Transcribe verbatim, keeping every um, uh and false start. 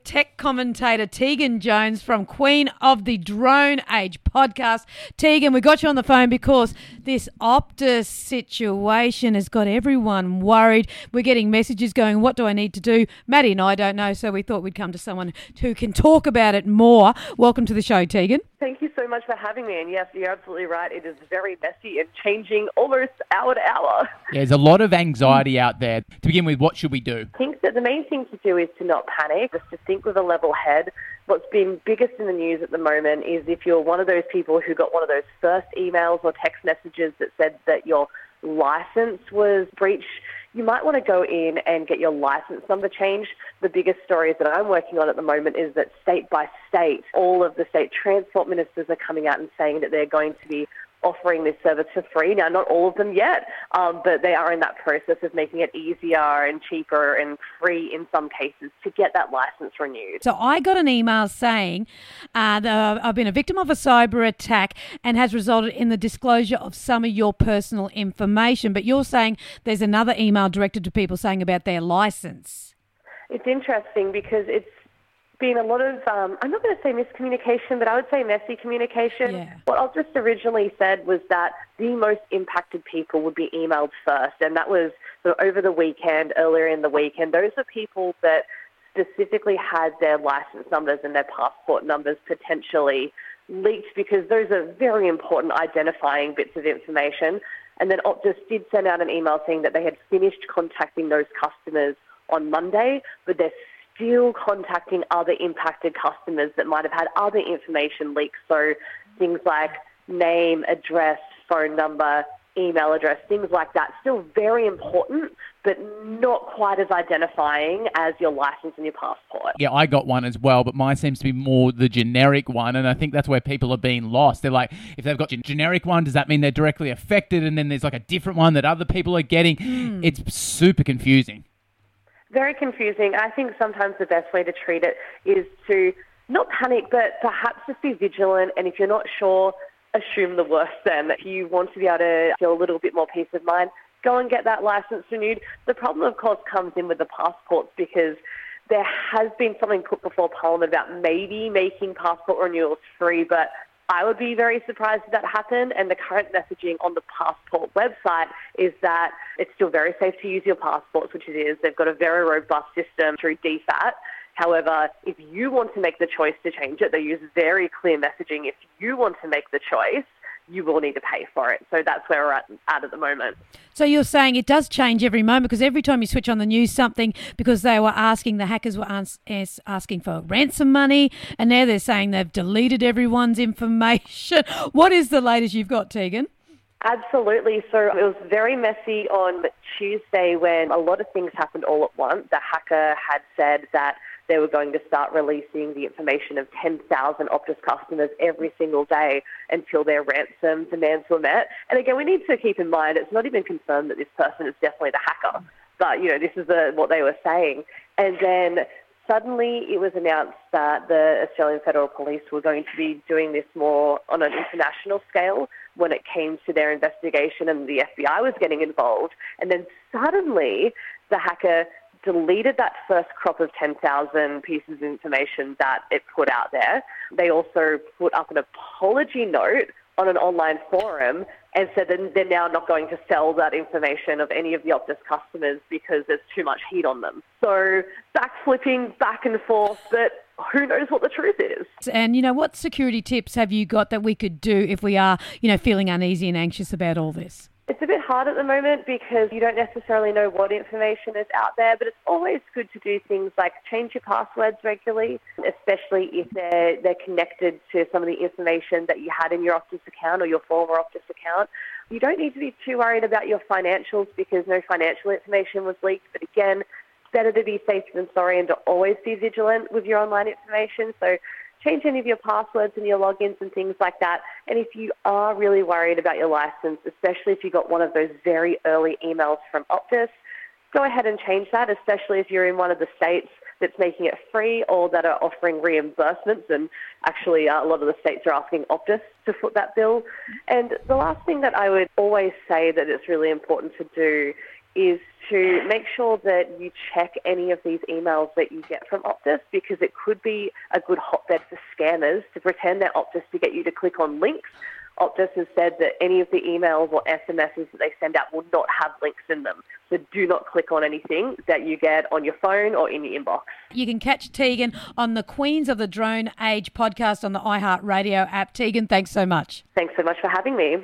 tech commentator Tegan Jones from Queen of the Drone Age podcast. Tegan, we got you on the phone because this Optus situation has got everyone worried. We're getting messages going, what do I need to do? Maddie and I don't know, so we thought we'd come to someone who can talk about it more. Welcome to the show, Tegan. Thank you so much for having me. And yes, you're absolutely right. It is very messy and changing almost hour to hour. Yeah, there's a lot of anxiety out there. To begin with, what should we do? I think that the main thing to do is to not panic, just to think with a level head. What's been biggest in the news at the moment is if you're one of those people who got one of those first emails or text messages that said that your license was breached, you might want to go in and get your license number changed. The biggest stories that I'm working on at the moment is that state by state, all of the state transport ministers are coming out and saying that they're going to be offering this service for free. Now, not all of them yet, um, but they are in that process of making it easier and cheaper and free in some cases to get that license renewed. So I got an email saying uh, that I've been a victim of a cyber attack and has resulted in the disclosure of some of your personal information. But you're saying there's another email directed to people saying about their license. It's interesting because it's been a lot of, um, I'm not going to say miscommunication, but I would say messy communication. Yeah. What Optus originally said was that the most impacted people would be emailed first, and that was sort of over the weekend, earlier in the week, and those are people that specifically had their license numbers and their passport numbers potentially leaked because those are very important identifying bits of information. And then Optus did send out an email saying that they had finished contacting those customers on Monday, but they're still contacting other impacted customers that might have had other information leaks. So things like name, address, phone number, email address, things like that. Still very important, but not quite as identifying as your license and your passport. Yeah, I got one as well, but mine seems to be more the generic one, and I think that's where people are being lost. They're like, if they've got a generic one, does that mean they're directly affected? And then there's like a different one that other people are getting. Mm. It's super confusing. Very confusing. I think sometimes the best way to treat it is to not panic, but perhaps just be vigilant. And if you're not sure, assume the worst then. If you want to be able to feel a little bit more peace of mind, go and get that license renewed. The problem, of course, comes in with the passports because there has been something put before Parliament about maybe making passport renewals free, but I would be very surprised if that happened, and the current messaging on the passport website is that it's still very safe to use your passports, which it is. They've got a very robust system through D FAT. However, if you want to make the choice to change it, they use very clear messaging. If you want to make the choice, you will need to pay for it. So that's where we're at, at at the moment. So you're saying it does change every moment because every time you switch on the news something, because they were asking, the hackers were ans- asking for ransom money, and now they're saying they've deleted everyone's information. What is the latest you've got, Tegan? Absolutely. So it was very messy on Tuesday when a lot of things happened all at once. The hacker had said that they were going to start releasing the information of ten thousand Optus customers every single day until their ransom demands were met. And again, we need to keep in mind it's not even confirmed that this person is definitely the hacker. But, you know, this is the, what they were saying. And then suddenly it was announced that the Australian Federal Police were going to be doing this more on an international scale when it came to their investigation, and the F B I was getting involved. And then suddenly the hacker deleted that first crop of ten thousand pieces of information that it put out there. They also put up an apology note on an online forum and said that they're now not going to sell that information of any of the Optus customers because there's too much heat on them. So backflipping back and forth, but who knows what the truth is. And, you know, what security tips have you got that we could do if we are, you know, feeling uneasy and anxious about all this? It's a bit hard at the moment because you don't necessarily know what information is out there, but it's always good to do things like change your passwords regularly, especially if they're, they're connected to some of the information that you had in your Optus account or your former Optus account. You don't need to be too worried about your financials because no financial information was leaked, but again, it's better to be safe than sorry and to always be vigilant with your online information. So change any of your passwords and your logins and things like that. And if you are really worried about your license, especially if you got one of those very early emails from Optus, go ahead and change that, especially if you're in one of the states that's making it free or that are offering reimbursements. And actually, uh, a lot of the states are asking Optus to foot that bill. And the last thing that I would always say that it's really important to do is to make sure that you check any of these emails that you get from Optus, because it could be a good hotbed for scammers to pretend they're Optus to get you to click on links. Optus has said that any of the emails or S M Ses that they send out will not have links in them. So do not click on anything that you get on your phone or in your inbox. You can catch Tegan on the Queens of the Drone Age podcast on the iHeartRadio app. Tegan, thanks so much. Thanks so much for having me.